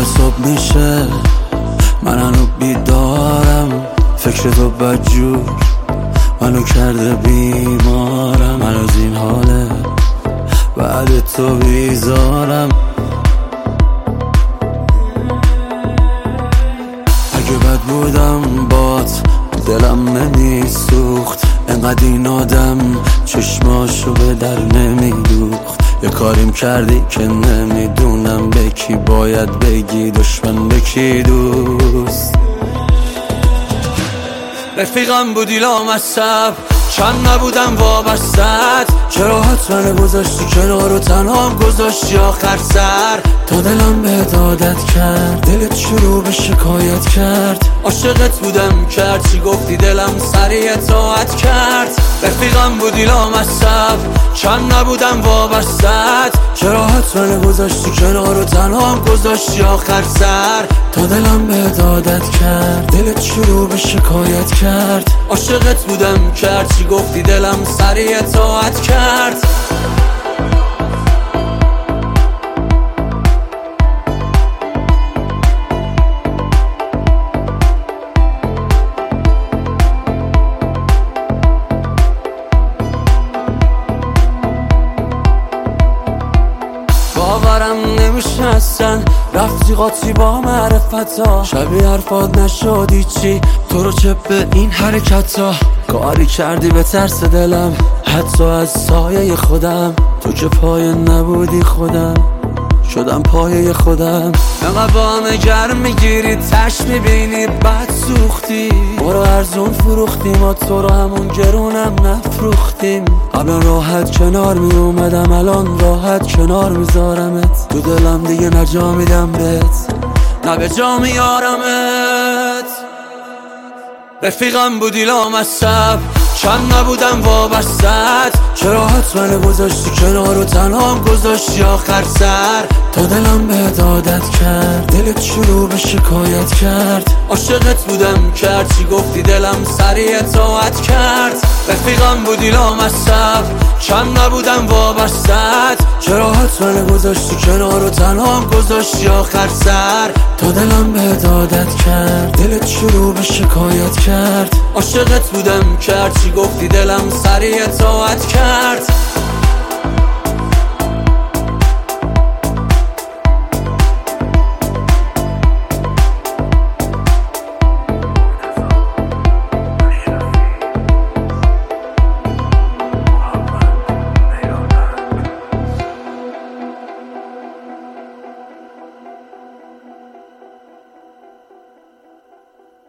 صبح میشه من هنو بیدارم، فکر تو بدجور منو کرده بیمارم. من از این حاله بعد تو بیزارم. اگه بد بودم بات دلم نمیسوخت، انقدر این آدم چشماشو به در نمیدوخت. یه کاریم کردی که نمیدونم به کی باید بگی دشمن به کی دوست. رفیقم بودی لامصب چند نبودم وابستت، چرا حتما گذاشتی کنار و تنها گذاشتی آخر سر. تا دلم به عادت کرد، دلت شروع به شکایت کرد. عاشقت بودم کرد چی گفتی دلم سریع اطاعت کرد. رفیقم بودی لامصب چند نبودم وابستت، چرا حتما گذاشتی کنار و تنها گذاشتی آخر سر. تا دلم به عادت کرد، دلت شروع به شکایت کرد. عاشقت بودم کرد چی گفتی دلم سریع اطاعت کرد. باورم نمیشه اصلا رفتی قاطی با معرفتا، شبیه حرفات نشدی چی تو رو چه به این حرکتا. کاری کردی به ترس دلم حتی از سایه خودم، تو که پایه نبودی خودم شدم پایه خودم. انقدر با همه گرم میگیری تش میبینی بد سوختی، برو ارزون فروختیم ما تو رو همون گرونم نفروختیم. قبلا راحت کنار میومدم الان راحت کنار میذارمت، تو دلم دیگه نجا میدم بهت نه به جا میارمت. رفیقم بودی لامصب چند نبودم وابستت، چرا حتما گذاشتی کنار و تنها گذاشتی آخر سر. تا دلم به عادت کرد، دلت شروع به شکایت کرد. عاشقت بودم کرد چی گفتی دلم سریع اطاعت کرد. رفیقم بودی لامصب چند نبودم وابستت، چرا حتما گذاشتی کنار و تنها گذاشتی آخر سر. تا دلم به عادت کرد، دلت شروع به شکایت کرد. عاشقت بودم کرد چی گفتی دلم سریع اطاعت کرد.